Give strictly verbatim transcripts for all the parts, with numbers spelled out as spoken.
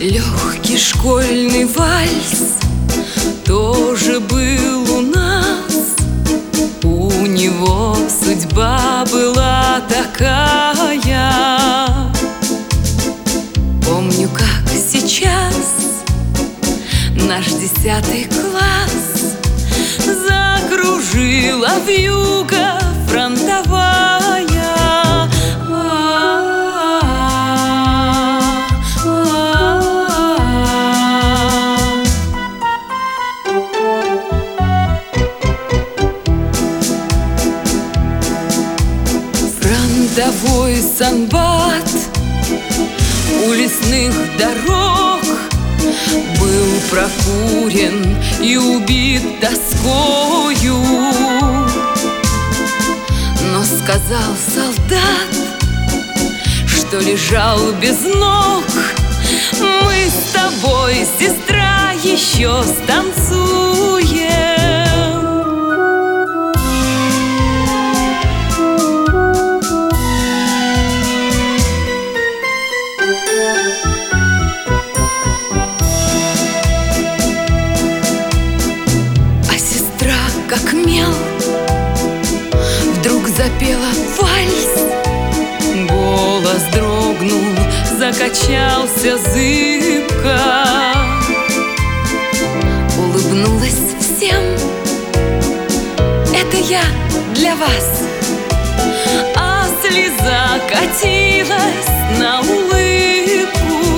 Легкий школьный вальс тоже был у нас. У него судьба была такая. Помню, как сейчас наш десятый класс закружила вьюга фронтовая. Фронтовой санбат у лесных дорог был прокурен и убит тоскою. Но сказал солдат, что лежал без ног: мы с тобой, сестра, еще станцуем. Как мел вдруг запела вальс. Голос дрогнул, закачался зыбко. Улыбнулась всем: это я для вас. А слеза катилась на улыбку.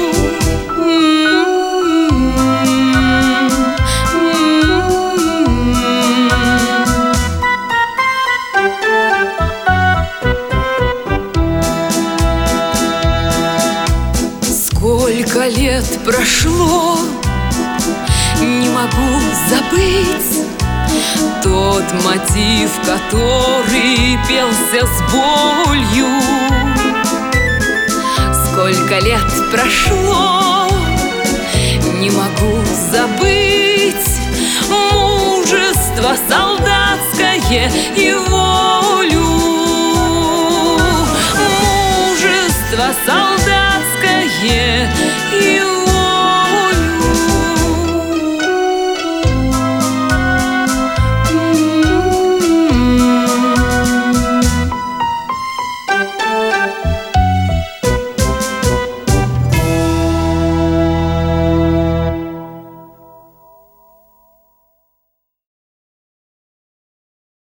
Сколько лет прошло, не могу забыть тот мотив, который пелся с болью. Сколько лет прошло, не могу забыть мужество солдатское и волю. Мужество солдатское